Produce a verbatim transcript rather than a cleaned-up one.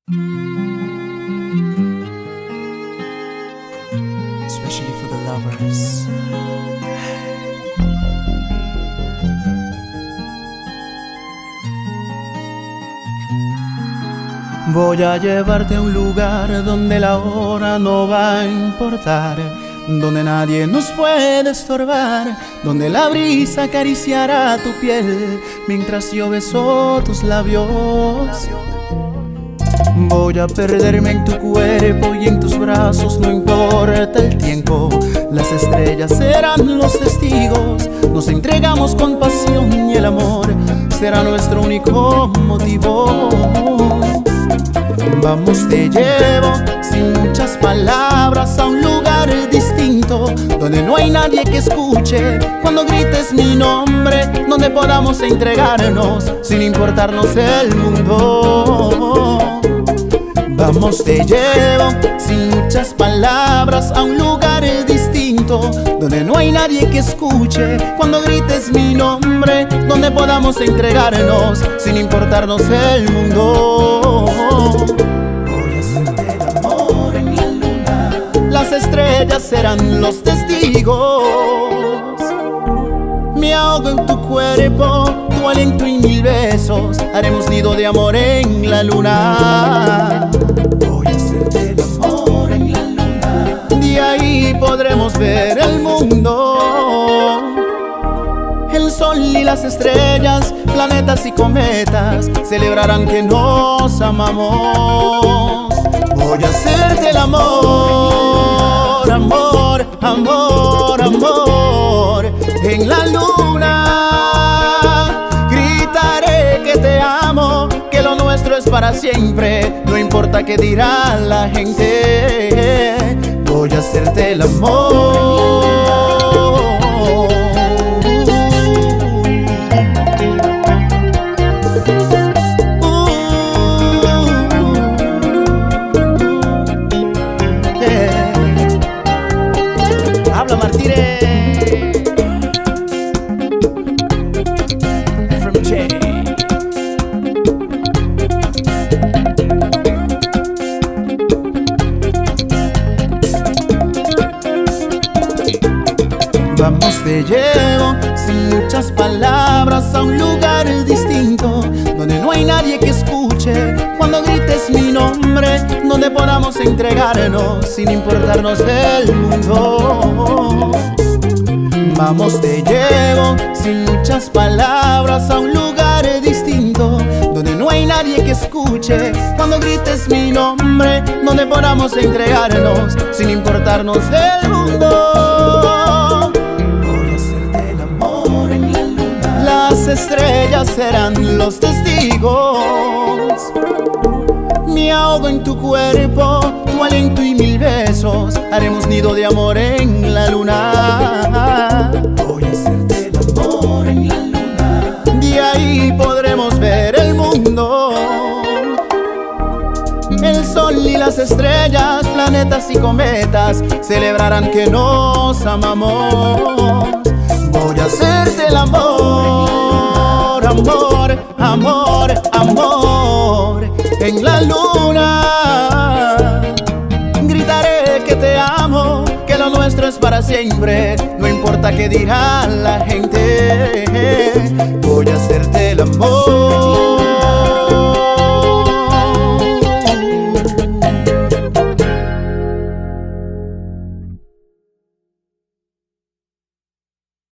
Especially for the lovers. Voy a llevarte a un lugar donde la hora no va a importar, donde nadie nos puede estorbar, donde la brisa acariciará tu piel mientras yo beso tus labios. Voy a perderme en tu cuerpo y en tus brazos, no importa el tiempo. Las estrellas serán los testigos. Nos entregamos con pasión y el amor será nuestro único motivo. Vamos, te llevo sin muchas palabras a un lugar distinto, donde no hay nadie que escuche cuando grites mi nombre, donde podamos entregarnos sin importarnos el mundo. Vamos, te llevo sin muchas palabras a un lugar distinto, donde no hay nadie que escuche cuando grites mi nombre, donde podamos entregarnos sin importarnos el mundo. Voy a hacerte el amor en la luna, las estrellas serán los testigos. Me ahogo en tu cuerpo, tu aliento y mil besos, haremos nido de amor en la luna. Voy a hacerte el amor en la luna, de ahí podremos ver el mundo. El sol y las estrellas, planetas y cometas celebrarán que nos amamos. Voy a hacerte el amor, amor, amor, amor en la luna. Gritaré que te amo, que lo nuestro es para siempre, no importa qué dirá la gente. Voy a hacerte el amor. Habla Martínez. From J. Vamos, te llevo sin muchas palabras a un lugar distinto, donde no hay nadie que escuche cuando grites mi nombre, donde podamos entregarnos sin importarnos el mundo. Vamos, te llevo sin muchas palabras a un lugar distinto, donde no hay nadie que escuche cuando grites mi nombre, donde podamos entregarnos sin importarnos el mundo. Voy a hacerte el amor en la luna, las estrellas serán los testigos. Me ahogo en tu cuerpo, tu aliento y mil besos, haremos nido de amor en la luna. Voy a hacerte el amor en la luna, de ahí podremos ver el mundo. El sol y las estrellas, planetas y cometas celebrarán que nos amamos. Voy a hacerte el amor, amor, amor, amor en la luna. Gritaré que te amo, que lo nuestro es para siempre, no importa qué dirá la gente. Voy a hacerte el amor.